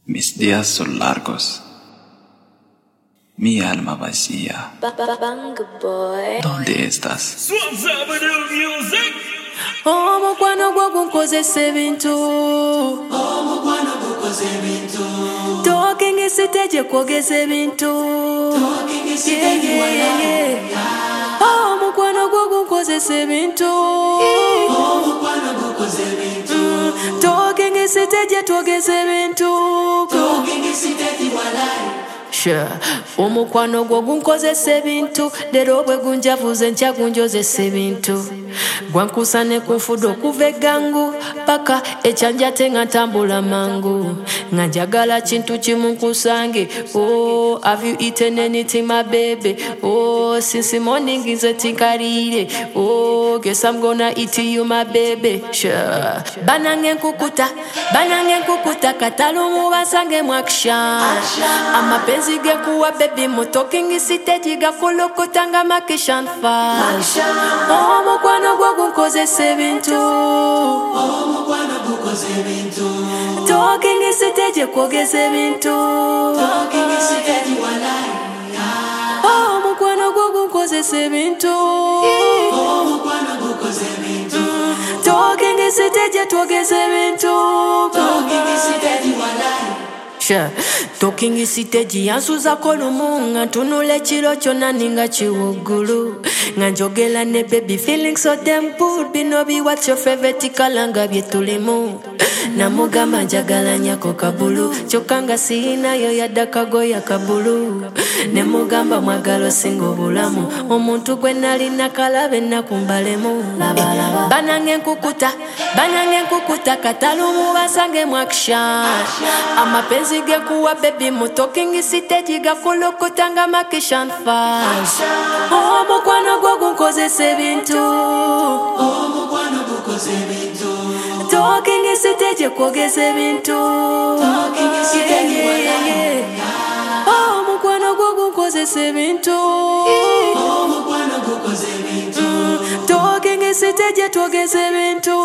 Mis días son largos, mi alma vacía. ¿Dónde estás? Omukwano gwo gunkozesa ebintu Talking isiteje kwogeza ebintu Omukwano gwo gunkozesa ebintu Talking isiteje twogeza ebintu Omukwano gwo gunkozesa ebintu leero bwe gunjavuze nkya gunjozesa ebintu gwankusane kunfuda okuva eggangu paka ekyanjate nga ntambula mangu nga njagala kintu kimu nkusange oh, have you eaten anything my baby oh, since morning nze tinkaliire oh, guess I'm gonna eat you my baby sure. banange nkukuta katalumu basange mu action amapenzi gekuwa baby mu talking stage gakulokota nga makishan fast omukwano gwo gunkozesa ebintu talking stage kwogeza ebintu omukwano gwo gunkozesa ebintu talking stage twogeza ebintu Talking isiteji yansuzako lumu nga ntunula ekiro kyonna ninga kiwuggulu nga njogera ne baby feeling so damn good bino bi what's your favorite color nga byetulimu namugamba njagala nyako kabulu kyokka nga siinayo yadde akagoya kabulu ne mugamba mwagalo singa obulamu omuntu gwe nalina kalabe nakumbalemu banange nkukuta katalumu basange mu action amapenzi gekuwa baby mu talking stage gakulokota nga makishan fast omukwano gwo gunkozesa ebintu talking stage kwogeza ebintu omukwano gwo gunkozesa ebintu talking stage twogeza ebintu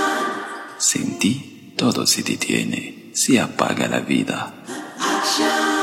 Sin ti todo se detiene, se apaga la vida.